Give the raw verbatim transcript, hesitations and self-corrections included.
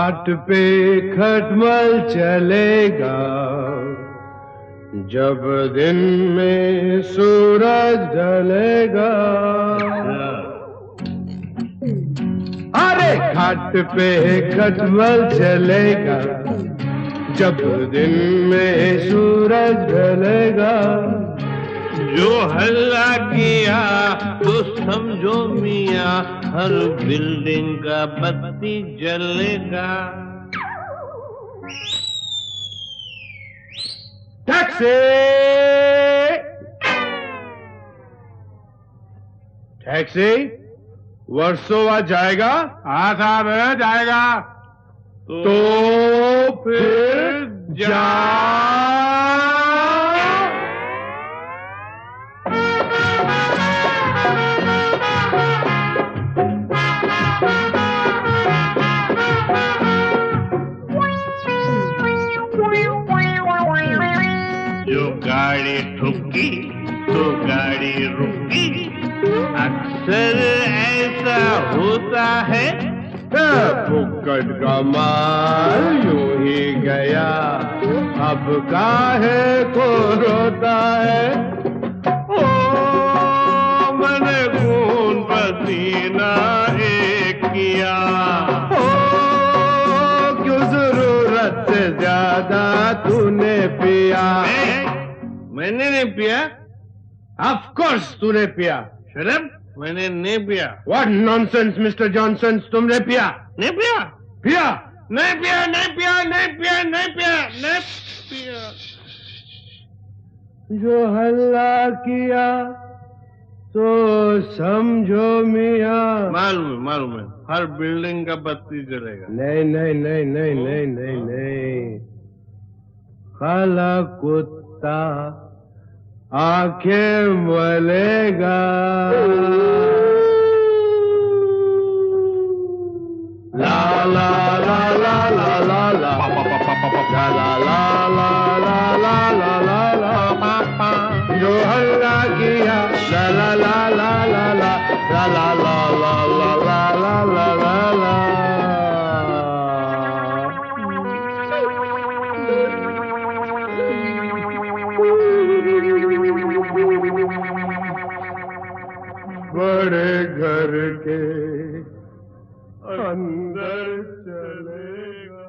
घाट पे खटमल चलेगा जब दिन में सूरज ढलेगा। अरे घाट पे खटमल चलेगा जब दिन में सूरज ढलेगा। जो हल्ला किया तो समझो मियाँ हर बिल्डिंग का बत्ती जलेगा। टैक्सी टैक्सी वर्सोवा जाएगा? हाँ साहब जाएगा। तो, तो फिर जा। जो गाड़ी ठुकी तो गाड़ी रुकी, अक्सर ऐसा होता है। फुक्कट का माल यूं ही गया, अब काहे को रोता है। ओ मैंने खून पसीना एक किया, ओ क्यों जरूरत से ज्यादा तूने पिया। मैंने नहीं पिया। ऑफ कोर्स तूने पिया। शरम, मैंने नहीं पिया। व्हाट नॉनसेंस मिस्टर जॉनसन, तुमने पिया? नहीं पिया। पिया? नहीं पिया, नहीं पिया, नहीं पिया, नहीं पिया, नहीं पिया। जो हल्ला किया तो समझो मियाँ। मालूम है, मालूम है, हर बिल्डिंग का बत्ती जलेगा। नहीं नहीं नहीं नहीं नहीं नहीं नहीं, काला कुत्ता आंखें मलेगा। ला ला ला ला ला ला ला ला ला ला ला ला ला ला। जो हल्ला किया ला ला ला ला ला ला ला ला ला ला ला ला ला ला। बड़े घर के अंदर चलेगा।